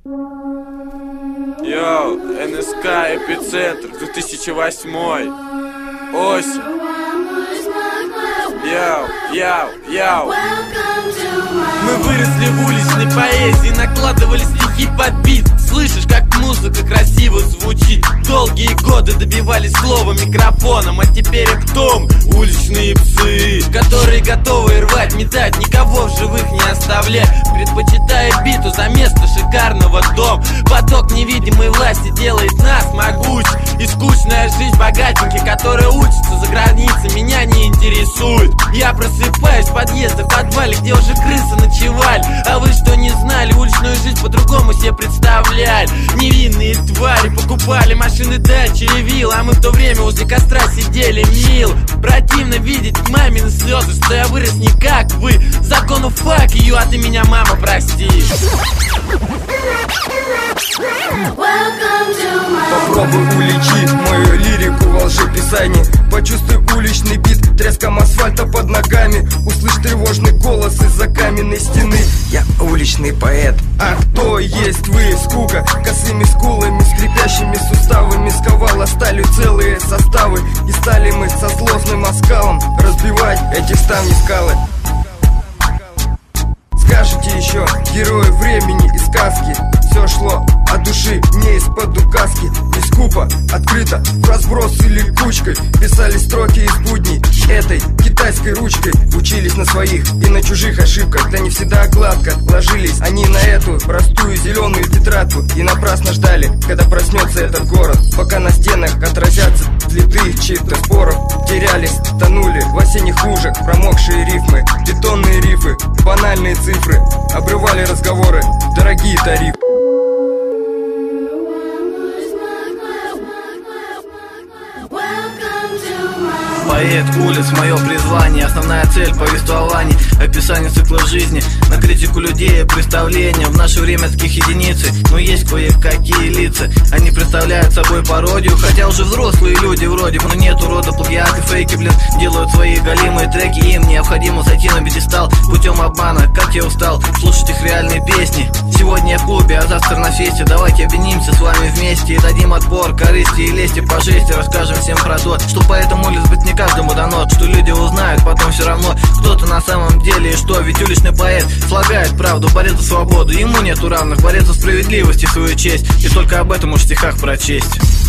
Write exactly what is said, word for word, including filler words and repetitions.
Йоу, эн эс ка Эпицентр, две тысячи восьмой. Осень. Йоу, йоу, йоу. Мы выросли в уличной поэзии, накладывали стихи под бит. Слышишь, как музыка красиво звучит. Долгие годы добивались слова микрофоном, а теперь их том уличные псы, которые готовы рвать, метать, никого в живых не оставлять, предпочитая биту за место шикарного дома. Поток невидимой власти делает нас могуч, и скучная жизнь богатеньких, которые учатся за границей, меня не интересует. Я просыпаюсь в подъезде, в подвале, где уже крысы ночевали. А вы что, не знали? Уличную жизнь по-другому себе представляли. Невинные твари покупали машины, дачи, ревил, а мы в то время возле костра сидели мил. Противно видеть мамины слезы, что я вырос не как вы. Закону fuck you, а ты меня, мама, прости. Попробуй уличить мою лирику во лжеписании. Почувствуй уличный бит треском асфальта под ногами. Услышь тревожный голос из-за каменной стены. Я уличный поэт, а кто есть вы? Скука косыми скулами, скрипящими суставами сковала сталью целые составы. И стали мы со злостным оскалом разбивать эти ставни скалы. Скажите еще, герои времени и сказки. Все шло от души, не из-под указки. Не скупо, открыто, в разброс или кучкой писали строки из будней этой китайской ручкой. Учились на своих и на чужих ошибках, да не всегда гладко ложились они на эту простую зеленую тетрадку. И напрасно ждали, когда проснется этот город, пока на стенах отразятся следы чьих-то споров. Терялись, тонули в осенних лужах промокшие рифмы, бетонные рифы, банальные цифры, обрывали разговоры, дорогие тарифы. Поэт улиц, мое призвание, основная цель повествования, описание цикла жизни, на критику людей и представления. В наше время таких единицы, но есть кое-какие лица. Они представляют собой пародию, хотя уже взрослые люди вроде, но нет урода, плагиаты, фейки, блин, делают свои галимые треки. Им необходимо зайти на пьедестал путем обмана, как я устал слушать их реальные песни. Сегодня я в клубе, а завтра на фесте. Давайте объединимся с вами вместе и дадим отпор корысти и лести по жести. Расскажем всем про то, что поэтому улиц быть не каждому дано, что люди узнают потом все равно, кто-то на самом деле и что. Ведь уличный поэт слагает правду, борец за свободу. Ему нету равных, борец за справедливость и свою честь. И только об этом уж в стихах прочесть.